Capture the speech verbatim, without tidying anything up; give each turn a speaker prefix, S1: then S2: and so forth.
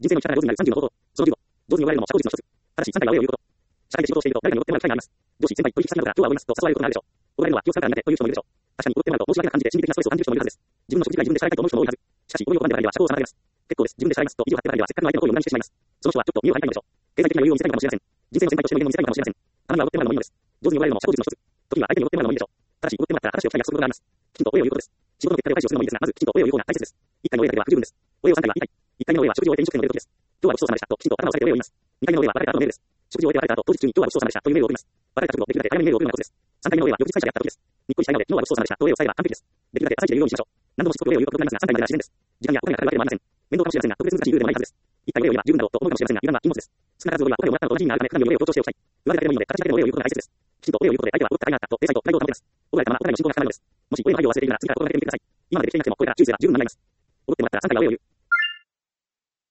S1: 人生の力が上手になるさんじゅうの方法。そのじゅうご、上手に言われるのも社交術の一つ。ただし、さんかいは上を言うこと。社会で仕事をしていると誰かにおごってもらう機会があります。上司、先輩、取引先などから今日はおごりますと誘われることがあるでしょう。おごられるのは気を使うから苦手という人もいるでしょう。確かにおごってもらうと申し訳なく感じて心理的なストレスを感じる人もいるはずです。自分の食事が自分で支払いたいと思う人も多いはず。しかし、おごりを拒んでばかりでは社交を妨げます。結構です。自分で支払いますと意地を張ってばかりではせっかくの相手の行為を無駄にしてしまいます。その人はちょっと身を張りたいのでしょう。経済的な余裕を見せたいのかもしれません。人生の先輩としての威厳を見せたいのかもしれません。たまにはおごってもらうのもいいのです。上手に言われるのも社交術の一つ。時には相手におごってもらうのもいいでしょう。ただし、おごってもらったら話を聞きたい約束事があります。きちんとお礼を言うことです。仕事の結果で対処するのもいいですが、まずきちんとお礼を言う方が大切です。いっかいのお礼だけでは不十分です。お礼をさんかいはにかい。いっかい目のお礼は食事を終えて飲食店の出る時です。今日はごちそうさまでしたときちんと頭を下げてお礼を言います。にかいめのお礼は別れた後のメールです。食事を終えて別れた後、当日中に今日はごちそうさまでしたというメールを送ります。別れた直後、できるだけ早めにメールを送るのがコツです。さんかいめのお礼は翌日会社でやった時です。にっこりしたいので、昨日はごちそうさまでしたとお礼を伝えれば完璧です。できるだけ朝一で言うようにしましょう。何度もしつこくお礼を言うことになりますが、さんかいまでは自然です。時間やお金がかかるわけでもありません。面倒かもしれませんが、特別難しいルールでもないはずです。いっかいのお礼を言えば十分だろうと思うかもしれませんが、油断は禁物です。少なからずお礼はお金をもらったのと同じ意味があるため、普段よりお礼を強調しておきたい。言われただけでもいいので、形だけでもお礼を言うことが大切です。きちんとお礼を言うことで相手はおごった甲斐があったと、体裁と態度を保てます。おごられたままお金の進行がかかるのです。もしお礼の配慮を忘れているなら、次から心がけてみてください。今までできていなくても、これから注意すれば十分になります。おごってもらったらさんかいはお礼を言う。